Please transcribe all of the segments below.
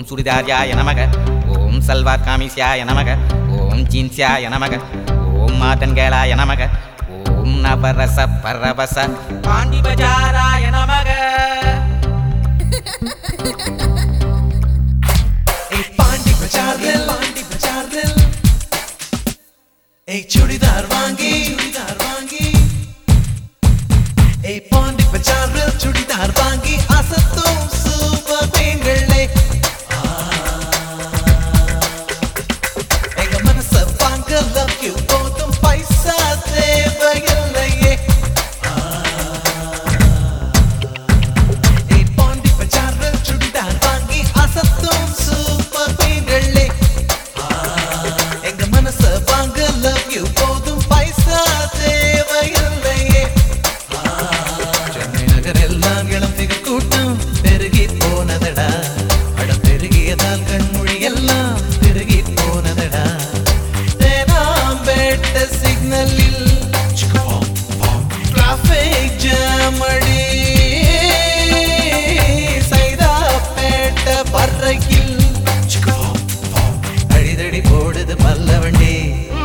ஓம் சுடிதார்யாய நமக, ஓம் சல்வார் காமிஸ்யாய நமக, ஓம் ஜீன்ஸ்யாய நமக, ஓம் மாட்டன்கேளாய நமக, ஓம் நவரச பரவச பாண்டி பஜாராய நமக. சுடிதார் வாங்கி பாண்டி பஜாரில் சுடிதார் வாங்கி அசத்தும் சூப்பர் பெண்களே, எங்க மனச வாங்க லவ் யூ போதும் பைசா தேவையில்லையே. பாண்டி பஜாரில் சுடிதார் வாங்கி அசத்தும் சூப்பர் பெண்களே, எங்க மனச வாங்க லவ் யூ போதும் பைசா தேவையில்லையே. சென்னை நகர் எல்லாம் இளம் திக கூட்டம் பெருகி போனதடா, அடம் பெருகியதால் கண்மொழி எல்லாம் பெருகி போனதடா. தேனாம்பேட்ட சிக்னலில் டிராஃபிக் ஜாம் அடி, சைதாப்பேட்ட பர்றையில் அடிதடி போடுது பல்ல வண்டி.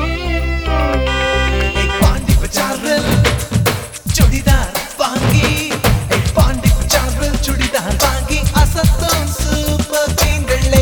பாண்டி பஜாரில் சுடிதார் வாங்கி, பாண்டி பஜாரில் சுடிதார் வாங்கி அசத்தும் சூப்பர் பெண்களே.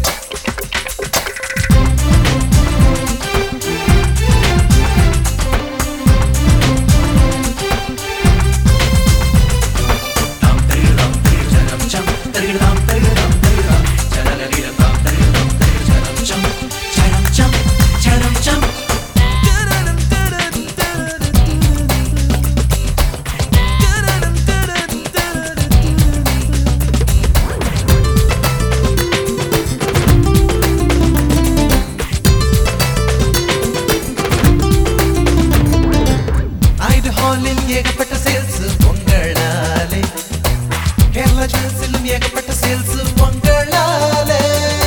ஏகப்பட்ட சேல்ஸ் உங்களாலே, கேரளா ஜுவல்ஸிலும் ஏகப்பட்ட சேல்ஸ் உங்களாலே.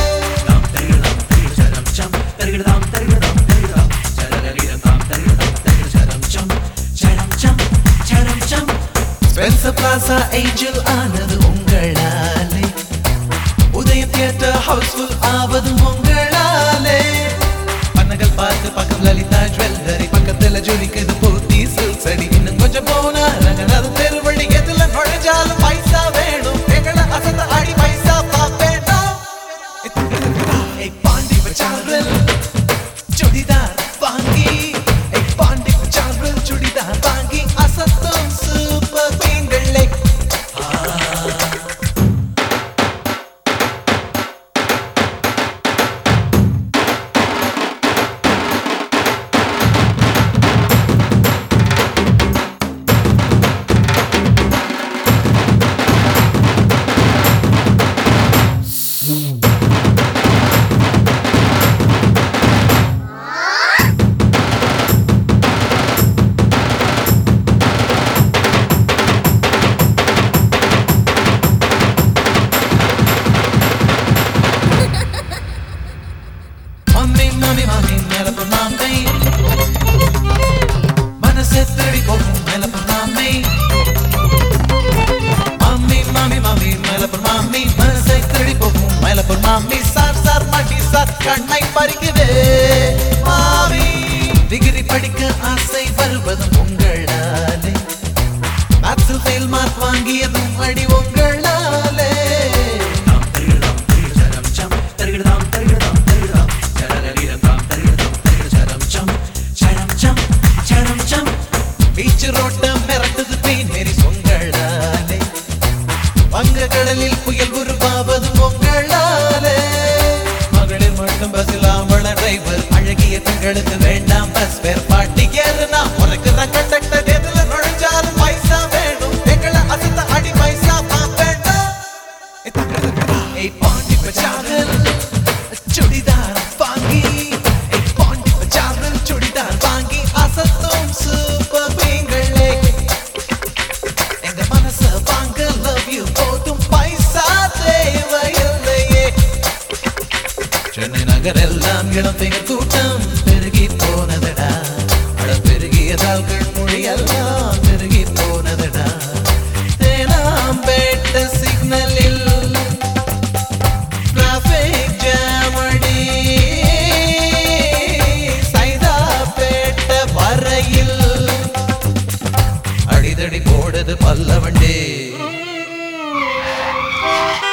ஸ்பென்சர் பிளாசா ஏஞ்சல் ஆனது உங்களாலே, உதயம் தியேட்டர் ஹவுஸ்ஃபுல் ஆவது உங்களாலே. பன்னகள் பார்த்து பக்கம் லலிதா ஜுவல்லரி, பக்கத்துல ஜொலிக்குது போத்தி சில்க் சரி. இன்னும் கொஞ்சம் போனா ரங்கநாதன் தெருவழி, எதுல நுழைஞ்சாலும் பைசா வேணும், எங்களை அசந்த அடி பைசா பாப்பேனா. பாண்டி பஜாரில் சுடிதார் வாங்கி, பாண்டி பஜாரில் சுடிதார் வாங்கி அசத்தும் சூப்பர் பெண்களே. மாமி மேல பொண்ணாமை, மனசே திருடி போகும் மேல பொண்ணாமை. மாமி மேல பொண்ணாமை, மனசை திருடி போகும் மேல பொண்ணாமை. சார் சார் மாட்டி சார் கண்ணை பறிக்குது மாமி. டிகிரி படிக்க ஆசை வருவதும் உங்களாலே, மேத்ஸில் ஃபெயில் மார்க் வாங்கியதும் அடி உங்களாலே. பீச் ரோட்டம் மிரட்டுது பீனேரி உங்களாலே, வங்க கடலில் புயல் உருவாவது உங்களாலே. மகளிர் மட்டும் பஸ்ஸில் ஆம்பள டிரைவர், அழகிய பெண்களுக்கு வேண்டாம் பஸ் பேர். பாட்டி ஏறுனா உனக்குற கண்டக்டர், எதுல நுழைஞ்சாலும் பைசா வேணும், எங்களை அசத்த அடி பைசா பாப்பேண்டா. பாண்டி பஜாரில் சுடிதார் வாங்கி, பாண்டி பஜாரில் சுடிதார் வாங்கி அசத்தும் சூப்பர் பெண்களே, எங்க மனச வாங்க லவ் யூ போதும் பைசா தேவையில்லையே. சென்னை நகர் எல்லாம் இளம் திக கூட்டம் பெருகி போனதடா, அட பெருகியதால் கண்மொழி எல்லாம் பெருகி போனதடா. தேனாம்பேட்ட சிக்னலில் ஓடுது பல்லவண்டி